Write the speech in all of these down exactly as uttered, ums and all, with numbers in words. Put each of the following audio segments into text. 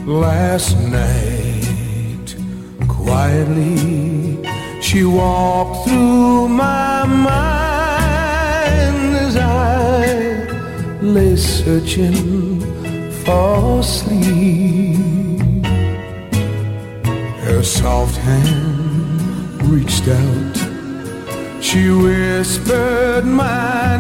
Last night, quietly, she walked through my mind as I lay searching for sleep. Her soft hand reached out, she whispered my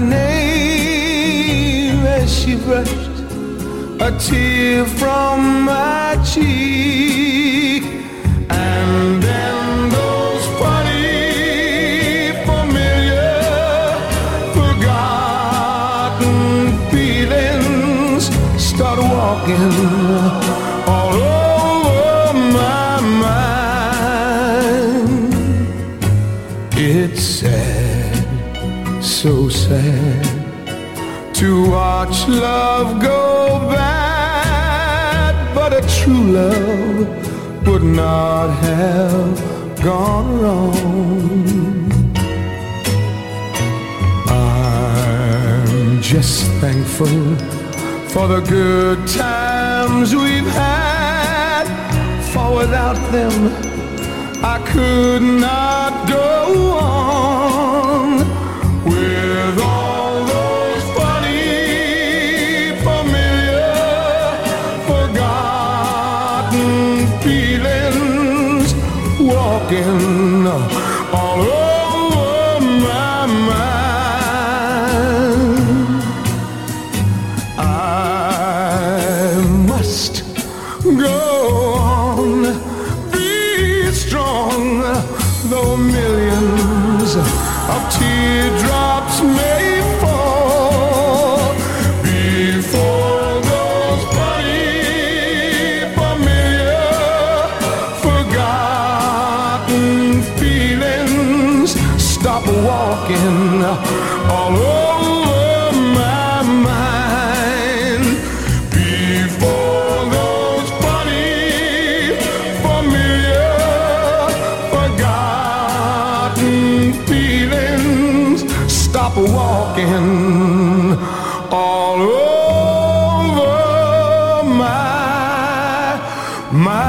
name as she brushed a tear from my cheek. And then those funny, familiar, forgotten feelings start walking all over my mind. It's sad, so sad, to watch love go bad, but a true love would not have gone wrong. I'm just thankful for the good times we've had, for without them I could not go on with all those funny, familiar, forgotten feelings walking all over my mind. I must go on, be strong, though millions of teardrops may fall before those funny, familiar, forgotten feelings stop walking all over my mind. Before those funny, familiar, forgotten feelings stop walking all over my, my